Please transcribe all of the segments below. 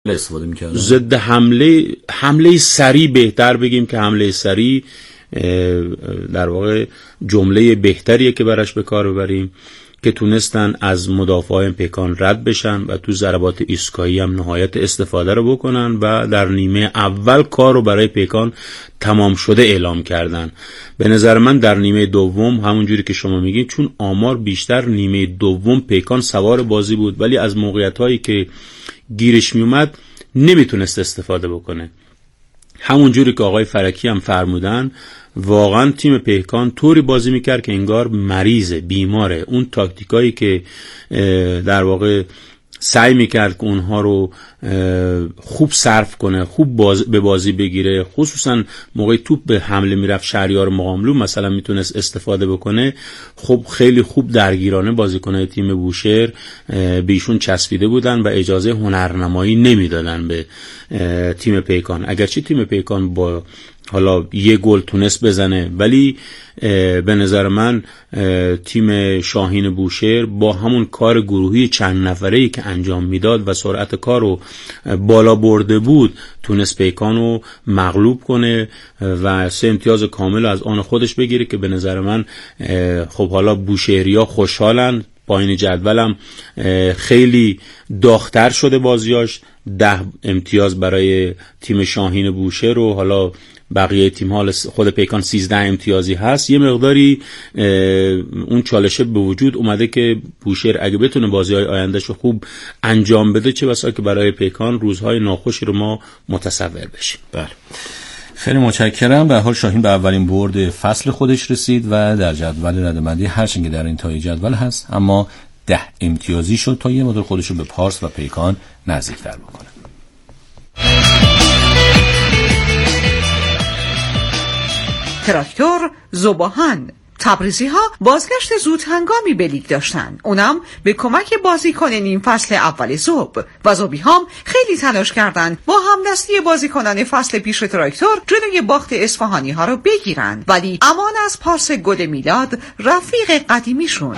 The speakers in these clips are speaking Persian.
استفاده می‌کردن. ضد حمله سریع بهتر بگیم که حمله سریع در واقع جمله بهتریه که براش به کار ببریم، که تونستن از مدافعای پیکان رد بشن و تو ضربات ایستگاهی هم نهایت استفاده رو بکنن و در نیمه اول کار رو برای پیکان تمام شده اعلام کردن. به نظر من در نیمه دوم همونجوری که شما میگین، چون آمار بیشتر نیمه دوم پیکان سوار بازی بود، ولی از موقعیت‌هایی که گیرش میومد نمیتونست استفاده بکنه. همونجوری که آقای فرکی هم فرمودن، واقعا تیم پیکان طوری بازی میکرد که انگار مریضه، بیماره. اون تاکتیکایی که در واقع سعی میکرد که اونها رو خوب صرف کنه، خوب به بازی بگیره، خصوصا موقعی توپ به حمله میرفت شهریار مقاملو مثلا میتونست استفاده بکنه. خب خیلی خوب درگیرانه بازیکنای تیم بوشهر بیشون چسبیده بودن و اجازه هنرنمایی نمیدادن به تیم پیکان. اگرچه تیم پیکان با حالا یه گل تونست بزنه، ولی به نظر من تیم شاهین بوشهر با همون کار گروهی چند نفره‌ای که انجام میداد و سرعت کار رو بالا برده بود، تونست پیکان رو مغلوب کنه و 3 امتیاز کامل از آن خودش بگیره، که به نظر من خب حالا بوشهریا خوشحالن. پایین جدولم خیلی داغ‌تر شده بازیاش، 10 امتیاز برای تیم شاهین بوشهر رو، حالا بقیه تیم ها خود پیکان 13 امتیازی هست. یه مقداری اون چالشه به وجود اومده که بوشهر اگه بتونه بازی‌های آیندهش رو خوب انجام بده، چه بسا که برای پیکان روزهای ناخوشی رو ما متصور بشیم. بله، خیلی متشکرم. به هر حال شاهین به اولین برد فصل خودش رسید و در جدول رده‌بندی هرچند که در انتهای جدول هست، اما 10 امتیازی شد تا یه مقدار خودش رو به پارس و پیکان نزدیک‌تر بکنه. تراکتور زوباهن. تبریزی ها بازگشت زود هنگامی به لیگ داشتن، اونم به کمک بازیکن نیم فصل اول زوب، و زوبی هم خیلی تلاش کردن با همدستی بازیکنان فصل پیش تراکتور جلوی باخت اصفهانی ها رو بگیرن، ولی امان از پاس گل میلاد رفیق قدیمیشون.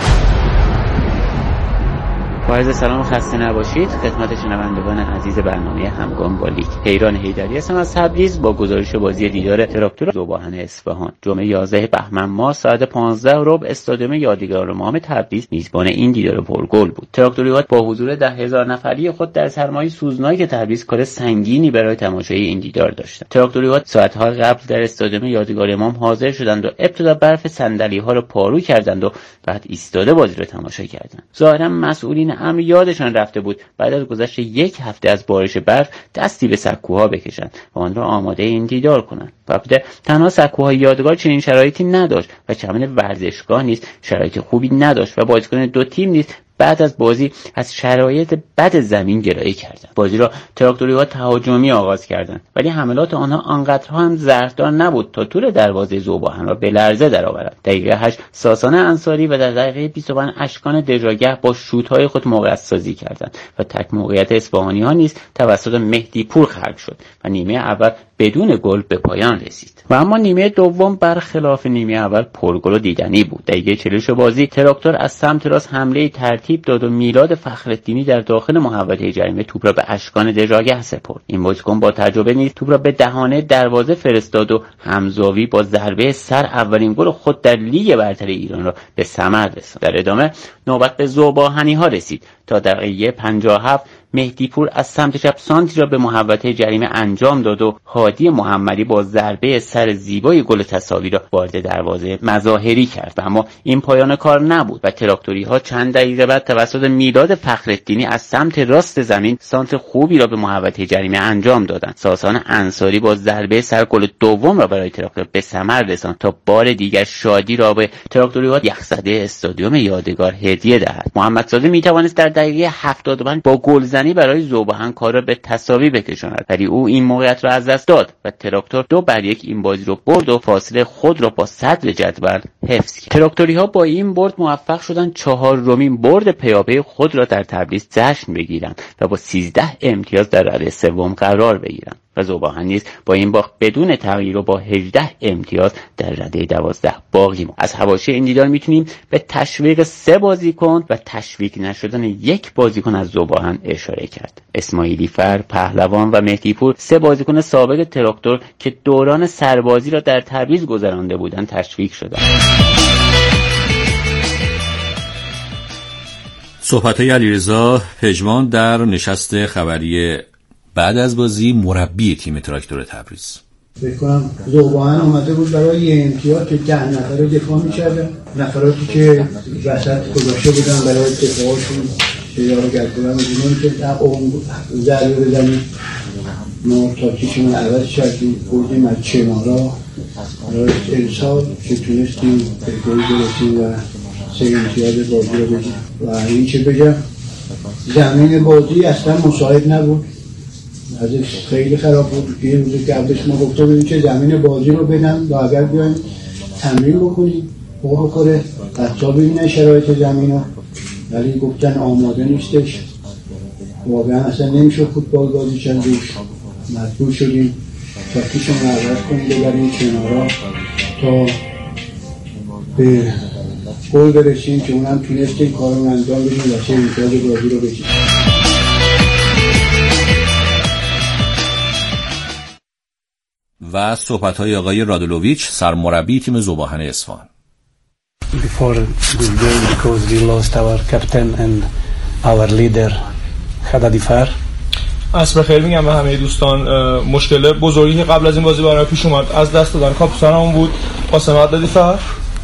با عرض سلام و خسته نباشید خدمت شنوندگان عزیز برنامه همگام با لیگ. پیران حیدری هستم از تبریز با گزارش بازی دیدار تراکتور زوباهن اصفهان. جمعه 11 بهمن ماه ساعت 15:15 استادیوم یادگار امام تبریز میزبان این دیدار پرگل بود. تراکتوریات با حضور 10,000 نفری خود در سرمای سوزناک تبریز کار سنگینی برای تماشای این دیدار داشتند. تراکتوریات ساعت‌ها قبل در استادیوم یادگار امام حاضر شدند و ابتدا برف صندلی‌ها را پارو کردند و بعد ایستاده بازی را تماشا کردند. ظاهراً مسئولین امر یادشان رفته بود بعد از گذشت 1 هفته از بارش برف دستی به سکوها بکشند و آن را آماده این دیدار کنند. البته تنها سکوهای یادگار چنین شرایطی نداشت و چمن ورزشگاه نیز شرایط خوبی نداشت و بازیکن دو تیم نیز بعد از بازی از شرایط بد زمین گلایه کردند. بازی را تراکتوری‌ها تهاجمی آغاز کردند، ولی حملات آنها آنقدرها هم زهردار نبود تا طول دروازه زوباهن را به لرزه درآورد. دقیقه 8 ساسان انصاری و در دقیقه 25 اشکان دژاگه با شوت‌های خود موقعیت سازی کردند و تک موقعیت اصفهانی‌ها نیز توسط مهدی پور خلق شد و نیمه اول بدون گل به پایان رسید. و اما نیمه دوم برخلاف نیمه اول پرگل و دیدنی بود. دقیقه 40 بازی تراکتور از سمت راست حمله ترتیب داد و میلاد فخرالدینی در داخل محوطه جریمه توپ را به اشکان دژاگه سپرد. این بازیکن با تجربه نیز توپ را به دهانه دروازه فرستاد و همزاوی با ضربه سر اولین گل خود در لیگ برتر ایران را به ثمر رساند. در ادامه نوبت به زوباهنی ها رسید تا در دقیقه 57 مهدی پور از سمت چپ سانتی را به محوطه جریمه انجام داد و هادی محمدی با ضربه سر زیبای گل تساوی را وارد دروازه مظاهری کرد. اما این پایان کار نبود و تراکتوری ها چند دقیقه بعد توسط میلاد فخرالدینی از سمت راست زمین سانتر خوبی را به محوطه جریمه انجام دادند. ساسان انصاری با ضربه سر گل دوم را برای تراکتور به ثمر رساند تا بار دیگر شادی را به تراکتوری ها یخزده استادیوم یادگار هدیه دهد. محمد صادق می توانست در دقیقه 75 با گلزنی برای زوباهن کار را به تساوی بکشاند، ولی او این موقعیت را از دست داد و تراکتور 2-1 این بازی را برد و فاصله خود را با صدر جدول حفظ کرد. تراکتوری ها با این برد موفق شدند 4مین برد پیاپی خود را در تبریز جشن بگیرند و با 13 امتیاز در رده سوم قرار بگیرند. و ذوباهن نیز با این باخت بدون تغییر و با 18 امتیاز در رده 12 باقی ماند. از حواشی این دیدار میتونیم به تشویق 3 بازیکن و تشویق نشدن 1 بازیکن از ذوباهن اشاره کرد. اسماعیلی فر، پهلوان و مهدی پور 3 بازیکن سابق تراکتور که دوران سربازی را در تبریز گذرانده بودند تشویق شدند. صحبت‌های علیرضا پژمان در نشست خبری بعد از بازی مربی تیم تراکتور تبریز. فکر کنم ذوباهن اومده بود برای یه امتیاز که 10 نفره دفاع می‌کردن، نفراتی که وسط گذاشته بودن برای دفاعشون یارو گردن می‌دونن که اون ضربه بزنید. ما تاکتیکمون رو عوض کردیم، بردیم از چنارا برای ارسال که تونستیم به گل برسیم و 3 امتیاز بازی رو بگیریم. و این چه بگم، زمین بازی اصلا مساعد نبود، ازش خیلی خراب بود. یه روزی که قبلش ما گفته بودیم که زمین بازی رو بدن و اگر بیایم تمرین بکنیم بخوره بچه‌ها ببینن شرایط زمین رو، ولی گفتن آماده نیستش. واقعا اصلا نمیشه فوتبال بازی چند روش، مجبور شدیم تاکتیکمون رو عوض کنیم ببریم کنارا تا به گل برسیم که اونم تونستیم کار رو انجام بدیم و 3 امتیاز بازی رو بگیریم. و صحبت‌های آقای رادولوویچ سرمربی تیم ذوباهن اصفهان. Before this game, because we lost our captain and our leader Khadadifar. عصر بخیر میگم به همه دوستان. مشکل بزرگی که قبل از این بازی برای پیش اومد از دست دادن کاپیتانمون بود قاسم عبدالدیفر.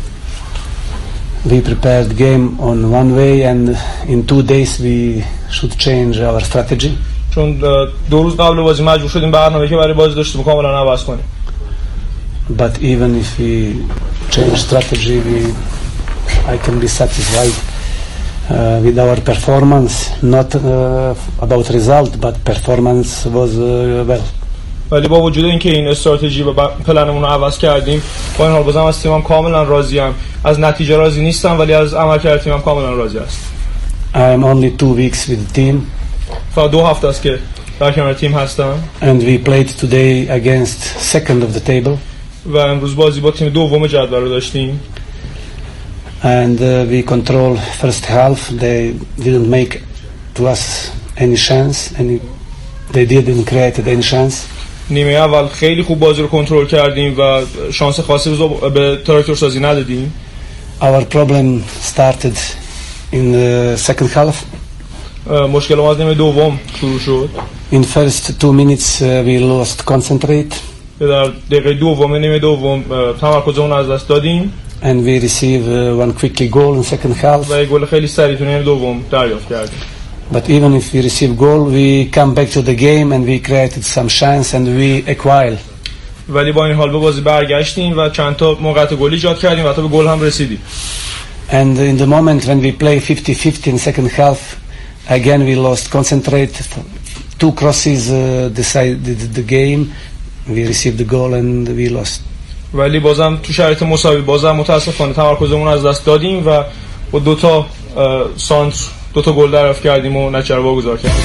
We prepared game on one way and in 2 days we should change our strategy. چون 2 روز قبل بازی مجبور شدیم برنامه‌ای که برای بازی داشتیم کاملا عوض کنیم. But even if we change strategy, I can be satisfied with our performance. Not about result, but performance was well. ولی با وجود اینکه این استراتژی و پلنمون رو عوض کردیم، با این حال بازم از تیمم کاملا راضیم. از نتیجه راضی نیستم ولی از عملکرد تیمم کاملا راضی است. I am only 2 weeks with the team. فقط 2 هفته است که در کنار تیم هستم. And we played today against second of the table. و امروز بازی با تیم دوم جدول رو داشتیم. And we control first half. They didn't make to us any chance. They didn't create any chance. نیمه اول خیلی خوب بازی رو کنترل کردیم و شانس خاصی به تراکتور سازی ندادیم. Our problem started in the second half. مشکل ما از نیمه دوم شروع شد. In first 2 minutes we lost concentrate. در دقیقه دوم نیمه دوم تمرکزمون از دست دادیم. And we receive one quickly goal in second half. و یک گل خیلی سریع تو نیمه دوم دریافت کردیم. But even if we receive goal, we come back to the game and we created some chance and we acquired. ولی با این حال به بازی برگشتیم و چند تا موقعیت گل ایجاد کردیم و تا به گل هم رسیدیم. And in the moment when we play 50-50 in second half, again we lost concentrate. 2 crosses decided the game. We received the goal and we lost. ولی بازم تو شرایط مساوی بازم متاسفانه تمرکزمون از دست دادیم و با 2 تا سانتر 2 تا گل دریافت کردیم و نتیجه رو واگذار کردیم.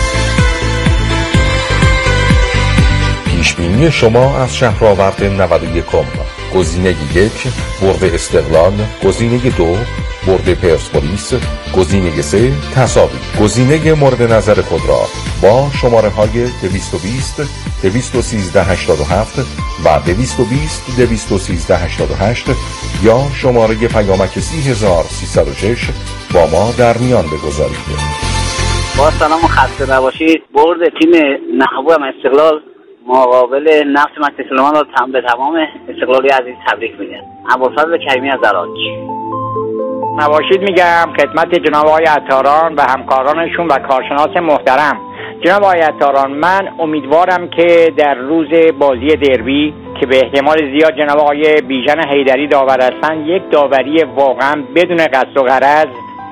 پیشبینی شما از شهرآورد 91 گزینه 1 برد استقلال، گزینه 2 برد پرسپولیس، گزینه 3 تساوی. گزینه مورد نظر خود را با شماره های 220 213 87 و 220 213 88 یا شماره پیامک 30306 با ما در میان بگذارید. با سلام و خسته نباشید. برد تیم نخبو استقلال مقابل نفت مجلس سلیمان رو به تمام استقلالی عزیز تبریک میگم. ابوالفضل کریمی از عراق. نباشید میگم خدمت جناب آقای عطاران و همکارانشون و کارشناس محترم. جناب آقای عطاران، من امیدوارم که در روز بازی دربی که به احتمال زیاد جناب آقای بیژن حیدری داور هستن، یک داوری واقعا بدون قصد و غرض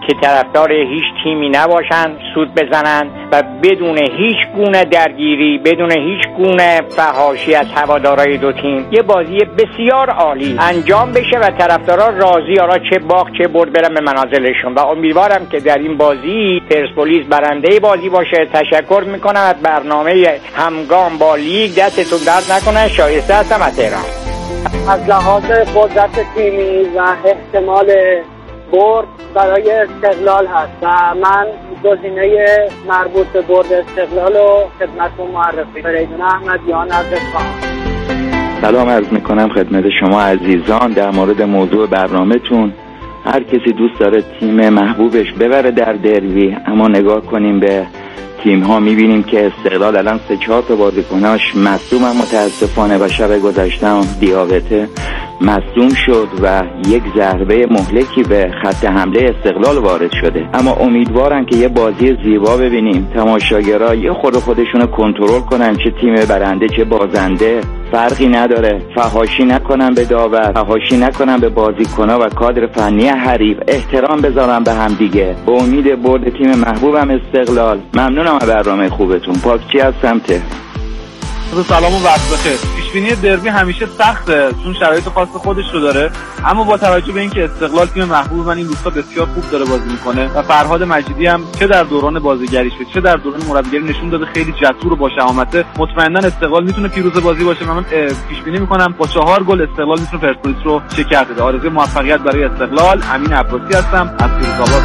که طرفدار هیچ تیمی نباشن، سود بزنن و بدون هیچ گونه درگیری، بدون هیچ گونه فحاشی از هوادارهای دو تیم یه بازی بسیار عالی انجام بشه و طرفدارا راضی، حالا چه باخت چه برد برن به منازلشون. و امیدوارم که در این بازی پرسپولیس برنده بازی باشه. تشکر میکنم از برنامه همگام با لیگ، دستتون درد نکنه، شایسته هستم از تهران. از لحاظ قدرت تیمی و احتمال برد برای استقلال هست و من گزینه مربوط به برد استقلال رو خدمتتون معرفی فریدون احمدیان از اصفهان. سلام عرض میکنم خدمت شما عزیزان در مورد موضوع برنامه‌تون. هر کسی دوست داره تیم محبوبش ببره در دروی، اما نگاه کنیم به تیم ها میبینیم که استقلال الان 3-4 تا بازیکناش مصدوم هم متاسفانه و شب گذشته هم دیابته مصدوم شد و یک ضربه مهلکی به خط حمله استقلال وارد شده. اما امیدوارم که یه بازی زیبا ببینیم، تماشاگرها یه خودشونو کنترل کنن، چه تیم برنده چه بازنده فرقی نداره، فحاشی نکنن به داور، فحاشی نکنن به بازیکن‌ها و کادر فنی حریف، احترام بذارن به هم دیگه. به امید برد تیم محبوبم استقلال. ممنونم از برنامه خوبتون. پاکچی از سمت سلام و وقت بخیر. پیشبینی دربی همیشه سخته چون شرایط خاص خودش رو داره، اما با توجه به اینکه استقلال تیم محبوب من این روزها بسیار خوب داره بازی میکنه و فرهاد مجیدی هم چه در دوران بازیگریش چه در دوران مربیگری نشون داده خیلی جسور و با شجاعت، مطمئنا استقلال میتونه پیروز بازی باشه. من پیشبینی میکنم با 4 گل استقلال میتونه پرسپولیس رو شکست بده. آرزوی موفقیت برای استقلال. امین عباسی هستم از فیروزآباد.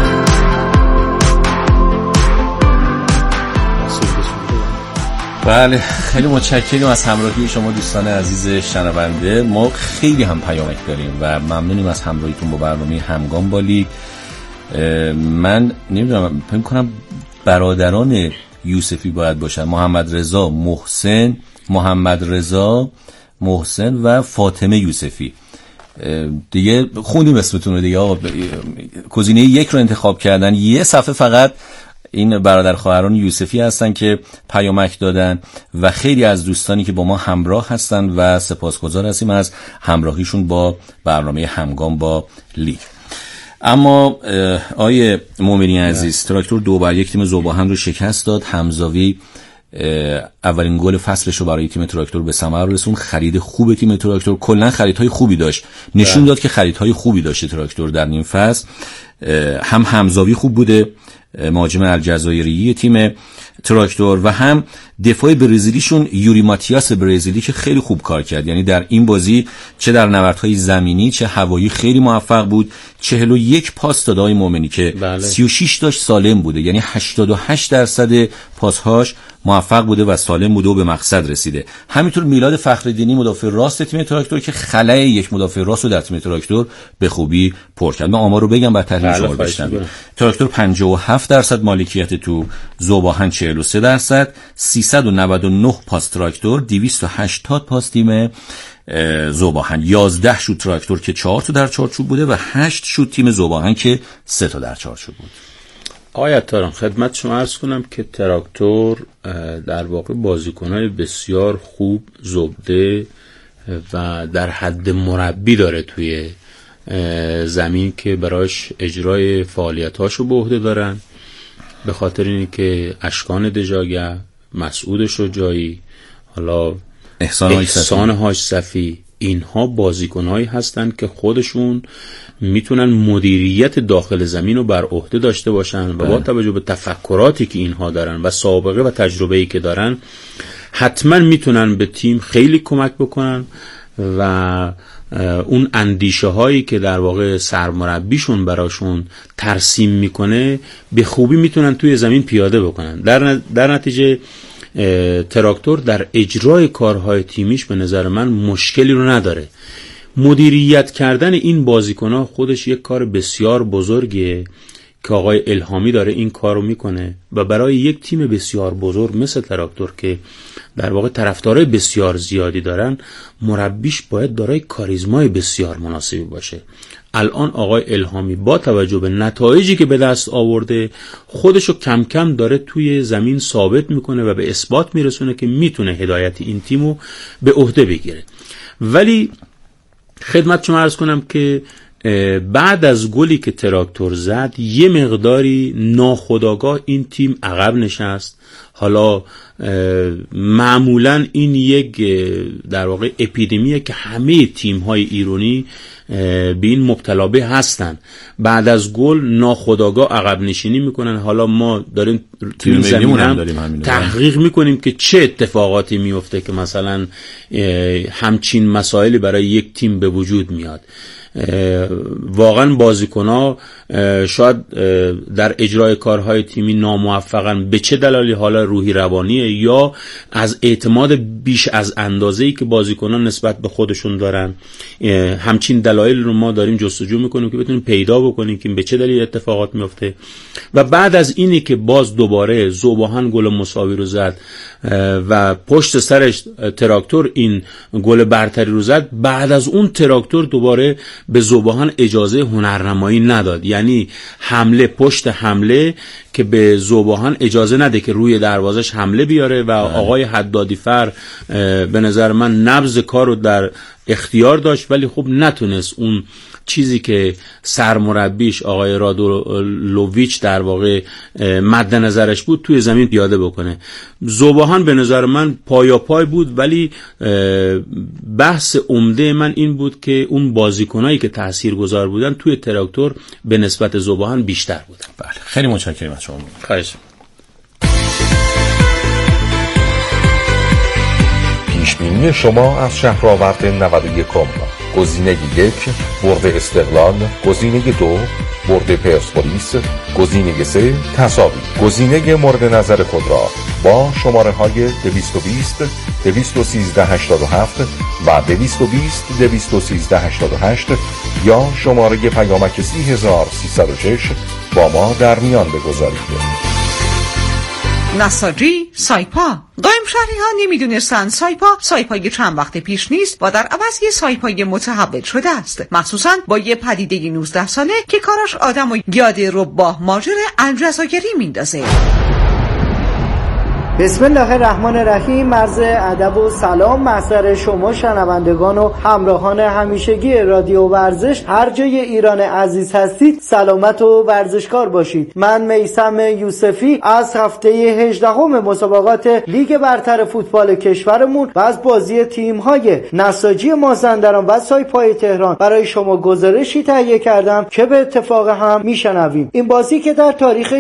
بله، خیلی متشکرم از همراهی شما دوستان عزیز شنونده. ما خیلی هم پیامک داریم و ممنونیم از همراهیتون با برنامه همگام با لیگ. من نمیدونم، فکر کنم برادران یوسفی باید باشن، محمد رضا محسن و فاطمه یوسفی. دیگه خوندیم اسمتون رو دیگه آقا. گزینه 1 رو انتخاب کردن. یه صفحه فقط این برادر خواهران یوسفی هستن که پیامک دادن و خیلی از دوستانی که با ما همراه هستن و سپاسگزار هستیم از همراهیشون با برنامه همگام با لیگ. اما آیه مومنی عزیز، تراکتور 2-1 تیم ذوباهن رو شکست داد. حمزاوی اولین گل فصلش رو برای تیم تراکتور به ثمر رسوند. خرید خوب تیم تراکتور، کلا خریدهای خوبی داشت، نشون داد که خریدهای خوبی داشته تراکتور در نیم فصل. هم حمزاوی خوب بوده، مهاجم الجزایری تیم تراکتور، و هم دفاع برزیلیشون یوری ماتیاس برزیلی که خیلی خوب کار کرد. یعنی در این بازی چه در نبردهای زمینی چه هوایی خیلی موفق بود. 41 پاس داد آقای مومنی که 36 داشت سالم بوده، یعنی 88% پاسهاش موفق بوده و سالم بوده و به مقصد رسیده. همینطور میلاد فخرالدینی مدافع راست تیم تراکتور که خلأ یک مدافع راست رو در تیم تراکتور به خوبی پر کرد. من آمار رو بگم بعد تحلیل شما بشنوید. تراکتور 57% مالکیت تو، ذوباهن 43%، 399 پاس تراکتور، 280 پاس تیم ذوباهن. 11 شوت تراکتور که 4 تا در چارچوب بوده و 8 شوت تیم ذوباهن که 3 تا در چارچوب بود. آیت تاران خدمت شما عرض کنم که تراکتور در واقع بازیکن‌های بسیار خوب، زبده و در حد مربی داره توی زمین که براش اجرای فعالیتاشو به عهده دارن، به خاطر اینه که اشکان دژاگه، مسعود شجاعی، حالا احسان حاج صفی، اینها بازیکن‌هایی هستن که خودشون میتونن مدیریت داخل زمین رو بر عهده داشته باشن و با توجه به تفکراتی که اینها دارن و سابقه و تجربه‌ای که دارن حتما میتونن به تیم خیلی کمک بکنن و اون اندیشه هایی که در واقع سرمربیشون براشون ترسیم میکنه به خوبی میتونن توی زمین پیاده بکنن. در نتیجه تراکتور در اجرای کارهای تیمیش به نظر من مشکلی رو نداره. مدیریت کردن این بازیکن‌ها خودش یک کار بسیار بزرگیه که آقای الهامی داره این کار رو میکنه و برای یک تیم بسیار بزرگ مثل تراکتور که در واقع طرفدارای بسیار زیادی دارن، مربیش باید دارای کاریزمای بسیار مناسبی باشه. الان آقای الهامی با توجه به نتایجی که به دست آورده خودشو کم کم داره توی زمین ثابت میکنه و به اثبات میرسونه که میتونه هدایت این تیمو به عهده بگیره. ولی خدمت شما عرض کنم که بعد از گلی که تراکتور زد یه مقداری ناخودآگاه این تیم عقب نشست. حالا معمولا این یک در واقع اپیدمیه که همه تیم‌های ایرانی به این مبتلا به هستن. بعد از گل ناخودآگاه عقب نشینی میکنن. حالا ما داریم توی زمین هم تحقیق میکنیم که چه اتفاقاتی میفته که مثلا همچین مسائلی برای یک تیم به وجود میاد. واقعا بازیکن‌ها شاید در اجرای کارهای تیمی ناموفقن، به چه دلالی، حالا روحی روانیه یا از اعتماد بیش از اندازه‌ای که بازیکنان نسبت به خودشون دارن. همچین دلایل رو ما داریم جستجو میکنیم که بتونیم پیدا بکنیم که به چه دلیل اتفاقات میفته. و بعد از اینی که باز دوباره ذوباهن گل مساوی رو زد و پشت سرش تراکتور این گل برتری رو زد، بعد از اون تراکتور دوباره به ذوباهن اجازه هنرنمایی نداد. یعنی حمله پشت حمله که به ذوباهن اجازه نده که روی دروازش حمله بیاره و آقای حدادی فر به نظر من نبض کار رو در اختیار داشت، ولی خب نتونست اون چیزی که سرمربیش آقای رادولوویچ در واقع مد نظرش بود توی زمین پیاده بکنه. ذوباهن به نظر من پایاپای بود، ولی بحث عمده من این بود که اون بازیکنایی که تاثیرگذار بودن توی تراکتور به نسبت ذوباهن بیشتر بودن. بله، خیلی متشکرم از شما. خواهش. پیشبینی شما از شهرآورد 91 گزینه 1 برد استقلال، گزینه 2 برد پرسپولیس، گزینه 3 تساوی. گزینه مورد نظر خود را با شماره های 220 213 87 و 220 213 88 یا شماره پیامک 30306 با ما در میان بگذارید. نساجی سایپا. قائم شهری ها نمیدونستن سایپای چند وقت پیش نیست و در عوض یه سایپای متحول شده است، مخصوصا با یه پدیده 19 ساله که کاراش آدم و یاد رباه ماجر الجزایری میندازه. بسم الله الرحمن الرحیم. عرض ادب و سلام محضر شما شنوندگان و همراهان همیشگی رادیو ورزش، هر جای ایران عزیز هستید سلامت و ورزشکار باشید. من میثم یوسفی از هفته 18 مسابقات لیگ برتر فوتبال کشورمون و از بازی تیم‌های نساجی مازندران و سایپای تهران برای شما گزارشی تهیه کردم که به اتفاق هم میشنویم. این بازی که در تاریخ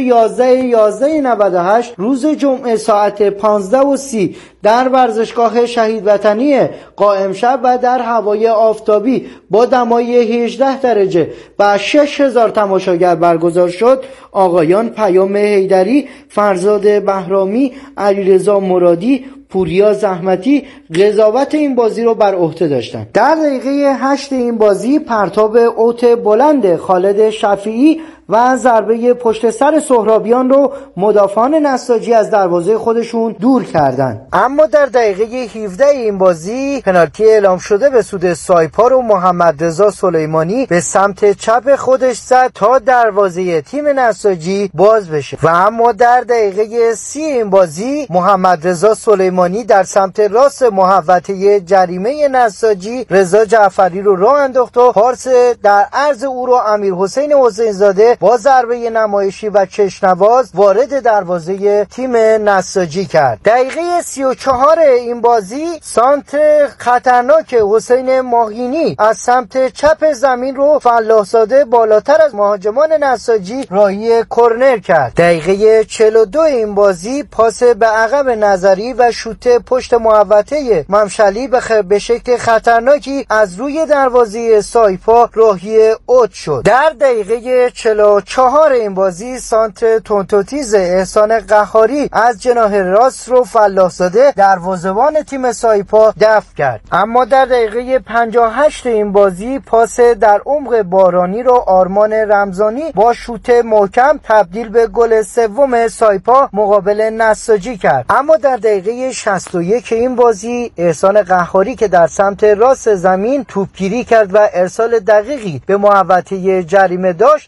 11/11/98 روز جمعه ساعت 15:30 در ورزشگاه شهید وطنی قائمشهر و در هوای آفتابی با دمای 18 درجه و 6000 تماشاگر برگزار شد، آقایان پیام حیدری، فرزاد بهرامی، علیرضا مرادی، پوریا زحمتی قضاوت این بازی رو بر عهده داشتن. در دقیقه 8 این بازی پرتاب اوت بلند خالد شفیعی و ضربه پشت سر سهرابیان رو مدافعان نساجی از دروازه خودشون دور کردند. اما در دقیقه 17 این بازی پنالتی اعلام شده به سود سایپا رو محمد رضا سلیمانی به سمت چپ خودش زد تا دروازه تیم نساجی باز بشه. و اما در دقیقه 30 این بازی محمد رضا سلیمانی در سمت راست محوطه جریمه نساجی رضا جعفری رو راه انداخت و پارس در عرض او رو امیر حسین حسین زاده با ضربه نمایشی و چشنواز وارد دروازه تیم نساجی کرد. دقیقه 34 این بازی سانت خطرناک حسین ماهینی از سمت چپ زمین رو فلاح‌زاده بالاتر از مهاجمان نساجی راهی کرنر کرد. دقیقه 42 این بازی پاس به عقب نظری و شوت پشت محوطه ممشلی به شکل خطرناکی از روی دروازه سایپا راهی اوت شد. در دقیقه 44 این بازی سانت تونتوتیز احسان قهاری از جناح راست رو فلاح‌زاده دروازه‌بان تیم سایپا دفع کرد. اما در دقیقه 58 این بازی پاس در عمق بارانی رو آرمان رمضانی با شوت محکم تبدیل به گل سوم سایپا مقابل نساجی کرد. اما در دقیقه 61 این بازی احسان قهاری که در سمت راست زمین توپگیری کرد و ارسال دقیقی به محوطه جریمه داشت، مجتبی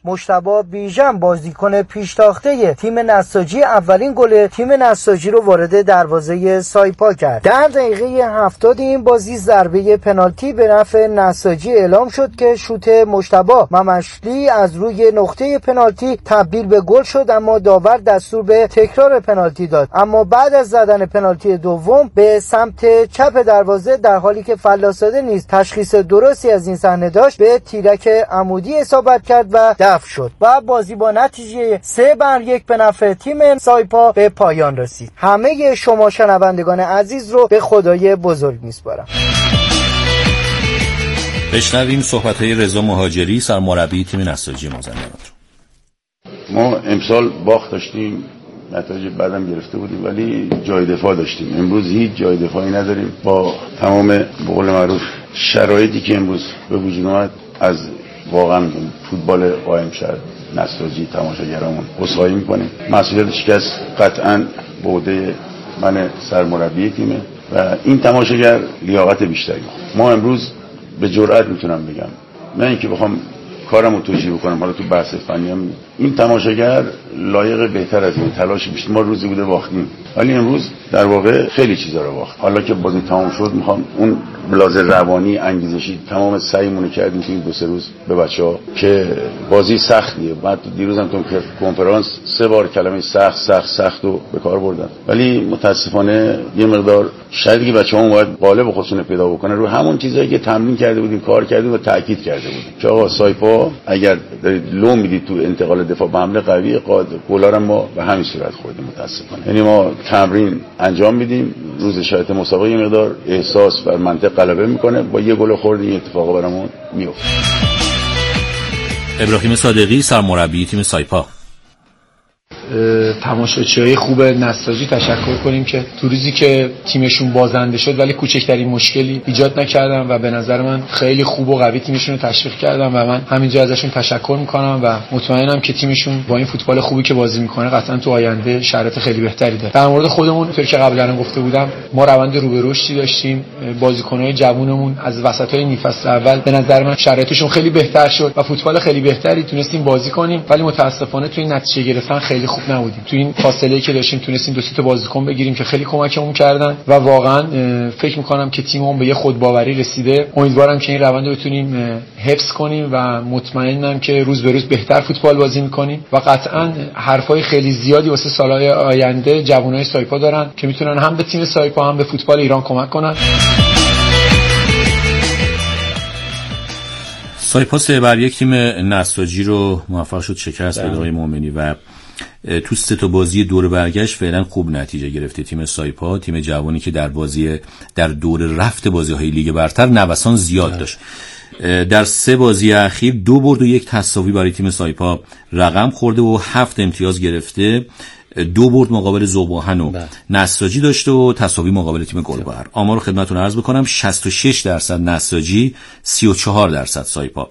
مجتبی بیژن بازیکن پیشتاخته تیم نساجی اولین گل تیم نساجی رو وارد دروازه سایپا کرد. در دقیقه 70 این بازی ضربه پنالتی به نفع نساجی اعلام شد که شوت مجتبی ممشلی از روی نقطه پنالتی تبدیل به گل شد، اما داور دستور به تکرار پنالتی داد. اما بعد از زدن پنالتی دوم به سمت چپ دروازه، در حالی که فلاساده نیز تشخیص درستی از این صحنه داشت، به تیرک عمودی اصابت کرد و دفع شد و بازی با نتیجه 3-1 به نفع تیم سایپا به پایان رسید. همه شما شنوندگان عزیز رو به خدای بزرگ میسپارم. بشنویم صحبت‌های رضا مهاجری، سرمربی تیم نساجی مازندران. ما امسال باخت داشتیم، نتایج بعدم گرفته بودیم، ولی جای دفاع داشتیم. امروز هیچ جای دفاعی نداریم. با تمام به قول معروف شرایطی که امروز به وجود اومد، از واقعا فوتبال قائم شهر نساجی تماشاگرامون عذرخواهی می‌کنیم. مسئولیت شکست قطعاً به عهده من سرمربی تیمه و این تماشاگر لیاقت بیشتری. ما امروز به جرئت میتونم بگم، نه اینکه بخوام کارم رو توجیه بکنم، حالا تو بحث فنی هم این تماشاگر لایق بهتر از این، تلاش بیشتر. ما روزی بوده باختیم، ولی امروز در واقع خیلی چیزا رو باخت. حالا که بازی تمام شد، میخوام اون بلاز روانی انگیزشی تمام سعیمون کردیم تو این 2-3 روز به بچه‌ها که بازی سختیه. بعد دیروزم تو کنفرانس 3 بار کلمه سخت رو به کار بردن، ولی متاسفانه یه مقدار شاید که بچه‌ها باید قالب خودشون پیدا بکنن رو همون چیزایی که تمرین کرده بودیم، کار کردیم و تاکید کرده بودیم که آقا سایپا اگر لو میدید تو انتقال دفاع به حمله قوی، گل‌ها ما به همین صورت خوردیم متاسفانه. یعنی ما تمرین انجام میدیم، روز شرایط مسابقه یه مقدار احساس بر منطق غلبه میکنه، با یه گل خورد این اتفاقا برامون میفته. ابراهیم صادقی، سرمربی تیم سایپا. تماشاچیای خوب نساجی تشکر کنیم که تو روزی که تیمشون بازنده شد ولی کوچکترین مشکلی ایجاد نکردن و به نظر من خیلی خوب و قوی تیمشون رو تشویق کردن و من همینجا ازشون تشکر میکنم و مطمئنم که تیمشون با این فوتبال خوبی که بازی میکنه قطعا تو آینده شرایط خیلی بهتری داره. در مورد خودمون اونطوری که قبلا گفته بودم، ما روند رو به رشدی داشتیم. بازیکن‌های جوونمون از وسطای نیم فصل اول به نظر من شرایطشون خیلی بهتر شد و فوتبال خیلی بهتری تونستیم بازی کنیم، ولی متاسفانه تو این نتیجه گرفتن خیلی خوب نبودیم. تو این فاصله‌ای که داشتیم تونستیم 2 تا بازیکن بگیریم که خیلی کمکمون کردن و واقعا فکر می‌کنم که تیممون به یه خودباوری رسیده. امیدوارم که این روند رو بتونیم حفظ کنیم و مطمئنم که روز به روز بهتر فوتبال بازی می‌کنیم و قطعا حرفای خیلی زیادی واسه سال‌های آینده جوانای سایپا دارن که میتونن هم به تیم سایپا هم به فوتبال ایران کمک کنن. سایپا 3-1 تیم نساجی رو موفق شد شکست بده آقای مومنی و تو 3 تا بازی دور برگشت فعلا خوب نتیجه گرفته تیم سایپا، تیم جوانی که در دور رفت بازی‌های لیگ برتر نوسان زیاد داشت. در 3 بازی اخیر 2 برد و 1 تساوی برای تیم سایپا رقم خورده و 7 امتیاز گرفته. 2 برد مقابل ذوب‌آهن و نساجی داشته و تساوی مقابل تیم گلبهر. آمار رو خدمتتون عرض بکنم: 66% نساجی، 34% سایپا.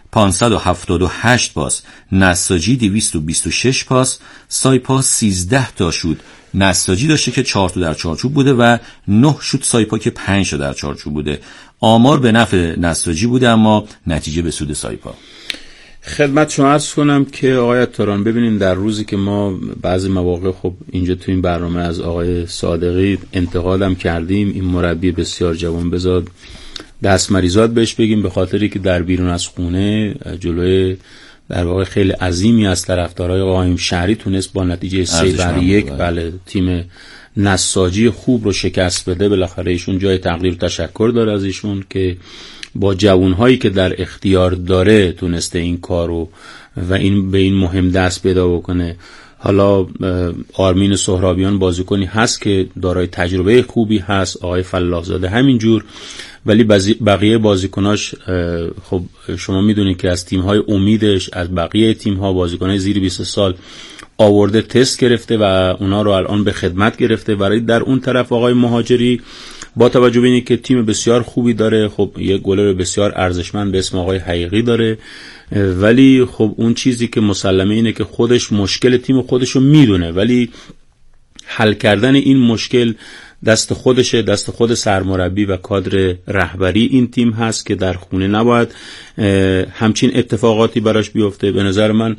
578 پاس نساجی، 226 پاس سایپا. 13 تا شوت نساجی داشته که 4 تا در چارچوب بوده و 9 شوت سایپا که 5 تا در چارچوب بوده. آمار به نفع نساجی بوده اما نتیجه به سود سایپا. خدمت شما عرض کنم که آقای عطاران، ببینیم در روزی که ما بعضی مواقع خب اینجا تو این برنامه از آقای صادقی انتقادم کردیم، این مربی بسیار جوان بزاد دست مریضات بهش بگیم، به خاطری که در بیرون از خونه جلوی در واقع خیلی عظیمی از طرفدارای قائم شهری تونست با نتیجه 3-1 بله تیم نساجی خوب رو شکست بده. بالاخره ایشون جای تقدیر و تشکر داره از ایشون که با جوانهایی که در اختیار داره تونسته این کارو و این به این مهم دست پیدا بکنه. حالا آرمین سهرابیان بازیکنی هست که دارای تجربه خوبی هست، آقای فلاحزاده همینجور، ولی بقیه بازیکناش خب شما میدونید که از تیم‌های امیدش، از بقیه تیم‌ها بازیکنای زیر 20 سال آورده، تست گرفته و اونا رو الان به خدمت گرفته. برای در اون طرف آقای مهاجری با توجه به اینکه که تیم بسیار خوبی داره، خب یه گلر بسیار ارزشمند به اسم آقای حقیقی داره، ولی خب اون چیزی که مسلمه اینه که خودش مشکل تیم خودشو میدونه، ولی حل کردن این مشکل دست خودشه، دست خود سرمربی و کادر رهبری این تیم هست که در خونه نباید همچین اتفاقاتی براش بیفته. به نظر من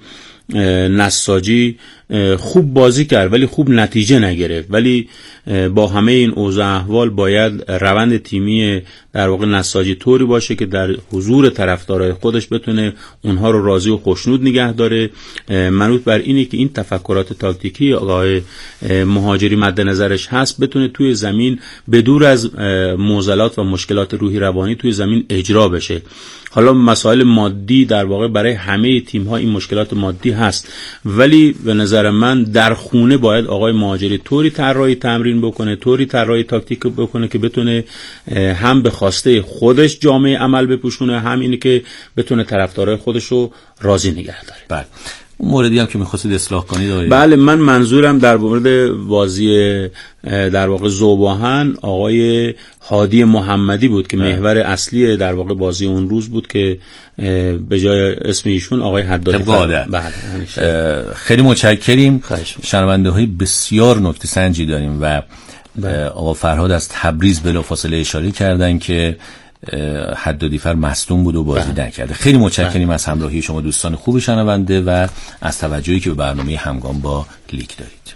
نساجی خوب بازی کرد ولی خوب نتیجه نگرفت، ولی با همه این اوضاع احوال باید روند تیمی در واقع نساجی طوری باشه که در حضور طرفدارای خودش بتونه اونها رو راضی و خوشنود نگه داره. منوط بر اینه که این تفکرات تاکتیکی آقای مهاجری مد نظرش هست بتونه توی زمین بدور از معضلات و مشکلات روحی روانی توی زمین اجرا بشه. حالا مسائل مادی در واقع برای همه تیم‌ها این مشکلات مادی هست، ولی به نظر من در خونه باید آقای مهاجری طوری طراحی تمرین بکنه، طوری طراحی تاکتیک بکنه که بتونه هم به خواسته خودش جامعه عمل بپوشونه، هم اینه که بتونه طرفدارای خودش رو راضی نگه داره. بله. اون موردی هم که می‌خواستید اصلاح کنید آقای؟ بله، من منظورم در مورد بازی در واقع ذوب‌آهن آقای هادی محمدی بود که محور اصلی در واقع بازی اون روز بود که به جای اسم ایشون آقای حدادی. بله. خیلی متشکریم. شنونده‌های بسیار نکته سنجی داریم و آقا فرهاد از تبریز بلافاصله اشاره کردن که حدادیفر مصدوم بود و بازی نکرده. خیلی متشکریم از همراهی شما دوستان خوب شنونده و از توجهی که به برنامه همگام با لیگ دارید.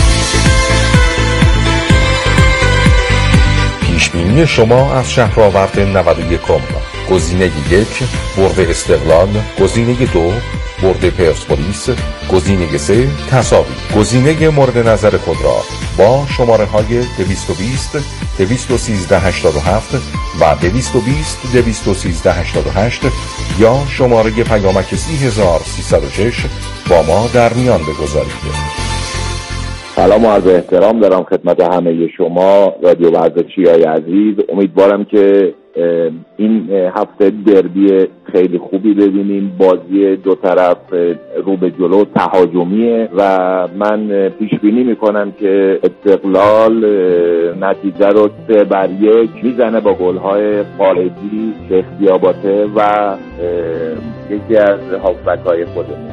پیشبینی شما از شهرآورد 91 گزینه 1 برد استقلال، گزینه 2 برد پرسپولیس، گزینه 3 تساوی. گزینه مورد نظر خود را با شماره های 220 213 87 و 220 213 88 یا شماره پیامک 30306 با ما در میان بگذارید. سلام و عرض احترام دارم خدمت همه شما رادیو ورزشی‌های عزیز. امیدوارم که این هفته دربی خیلی خوبی ببینیم. بازی دو طرف رو به جلو تهاجمیه و من پیش بینی میکنم که استقلال نتیجه رو 3-1 میزنه با گل‌های خارجی شیخ دیاباته و یکی از هافبک‌های خودمون.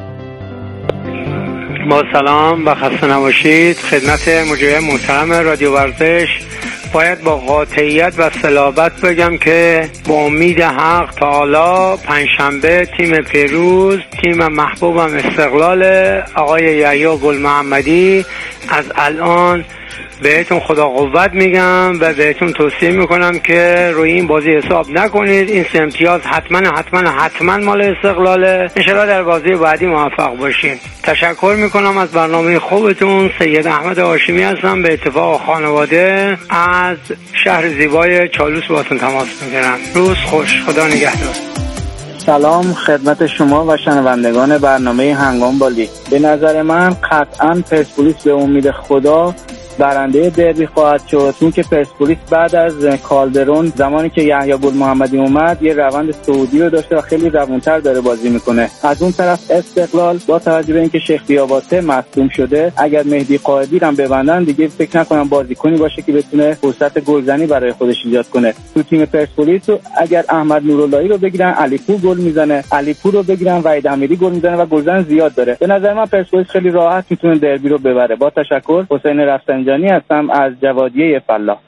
با سلام و خسته نباشید خدمت مجری محترم رادیو ورزش. باید با قاطعیت و صلابت بگم که با امید حق تعالی پنجشنبه تیم پیروز، تیم محبوبم استقلال آقای یحیی گل محمدی، از الان بهتون خدا قوت میگم و بهتون توصیه میکنم که روی این بازی حساب نکنید. این 3 امتیاز حتما مال استقلاله. انشالله در بازی بعدی موفق باشین. تشکر میکنم از برنامه خوبتون. سید احمد هاشمی هستم، به اتفاق خانواده از شهر زیبای چالوس باهاتون تماس میگیرم. روز خوش، خدا نگهدار. سلام خدمت شما و شنوندگان برنامه هنگام با لیگ. به نظر من قطعاً پرسپولیس به امید خدا برنده دربی خواهد شد، چون که پرسپولیس بعد از کالدرون زمانی که یحیی گل محمدی اومد یه روند صعودی رو داشته و خیلی روونتر داره بازی میکنه. از اون طرف استقلال با توجه به اینکه شیخ دیاباته مصدوم شده، اگر مهدی قائدی رو ببندن دیگه فکر نکنم بازیکنی باشه که بتونه فرصت گلزنی برای خودش ایجاد کنه. تو تیم پرسپولیس اگر احمد نوراللهی رو بگیرن علیپور گل میزنه، علیپور رو بگیرن وحید امیری گل میزنه و گلزن زیاد داره. به نظر من پرسپولیس خیلی راحت میتونه دربی رو ببره. با تشکر، حسین رفسنجانی هستم از جوادیه فلاح.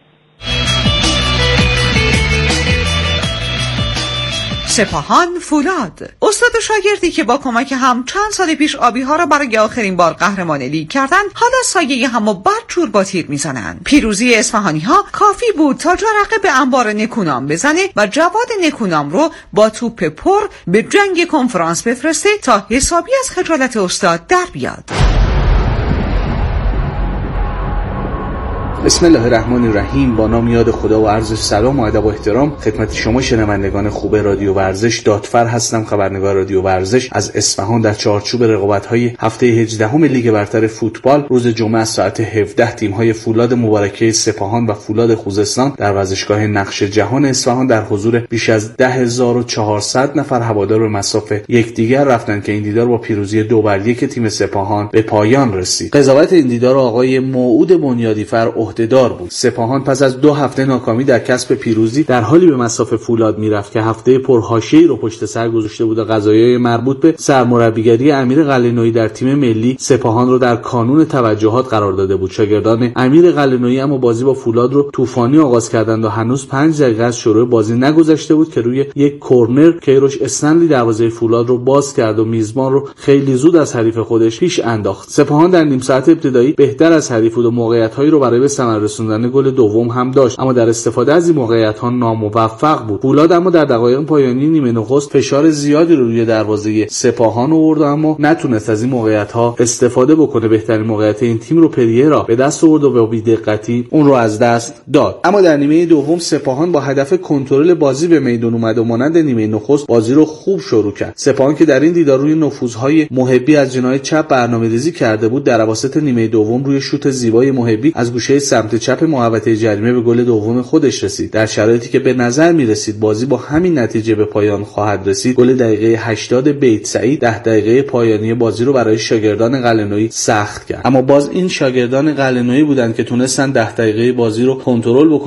سپاهان فولاد، استاد شاگردی که با کمک هم چند سال پیش آبی ها را برای آخرین بار قهرمان لیگ کردن، حالا سایه همو برچور با تیر میزنن. پیروزی اصفهانی ها کافی بود تا جرقه به انبار نکونام بزنه و جواد نکونام رو با توپ پر به جنگ کنفرانس بفرسته تا حسابی از خجالت استاد در بیاد. بسم الله الرحمن الرحیم. با نام یاد خدا و عرض سلام و ادب و احترام خدمت شما شنوندگان خوب رادیو ورزش. دادفر هستم، خبرنگار رادیو ورزش از اصفهان. در چارچوب رقابت‌های هفته 18 لیگ برتر فوتبال روز جمعه از ساعت 17 تیم‌های فولاد مبارکه سپاهان و فولاد خوزستان در ورزشگاه نقش جهان اصفهان در حضور بیش از 10400 نفر هوادار به مصاف یکدیگر رفتند که این دیدار با پیروزی 2-1 تیم سپاهان به پایان رسید. قضاوت این دیدار آقای موعود بنیادیفر عهدهدار بود. سپاهان پس از 2 هفته ناکامی در کسب پیروزی در حالی به مصاف فولاد میرفت که هفته پرحاشیه‌ای رو پشت سر گذاشته بود و قضایای مربوط به سرمربیگری امیر قلعه‌نویی در تیم ملی سپاهان رو در کانون توجهات قرار داده بود. شاگردان امیر قلعه‌نویی اما بازی با فولاد رو طوفانی آغاز کردند و هنوز 5 دقیقه از شروع بازی نگذشته بود که روی یک کرنر کیروش استنلی دروازه فولاد رو باز کرد و میزبان رو خیلی زود از حریف خودش پیش انداخت. سپاهان در نیم ساعت ابتدایی بهتر از حریف بود و موقعیت‌هایی رو برای به ثمر رسوندن گل دوم هم داشت، اما در استفاده از این موقعیت‌ها ناموفق بود. فولاد اما در دقایق پایانی نیمه نخست فشار زیادی رو روی دروازه سپاهان آورد اما نتونست از این موقعیت‌ها استفاده بکنه. بهترین موقعیت این تیم رو پریرا به دست آورد و با بی‌دقتی اون رو از دست داد. اما در نیمه دوم سپاهان با هدف کنترل بازی به میدان اومد و مانند نیمه نخست بازی رو خوب شروع کرد. سپاهان که در این دیدار روی نفوذهای محبی از جناح چپ برنامه‌ریزی کرده بود، در اواسط نیمه دوم روی شوت زیبای محبی از گوشه سمت چپ محوطه جریمه به گل دوم خودش رسید. در شرایطی که به نظر می‌رسید بازی با همین نتیجه به پایان خواهد رسید، گل دقیقه 80 بیت سعید 10 دقیقه پایانی بازی رو برای شاگردان قلعه‌نویی سخت کرد. اما باز این شاگردان قلعه‌نویی بودند که تونستن 10 دقیقه بازی رو کنترل بکنن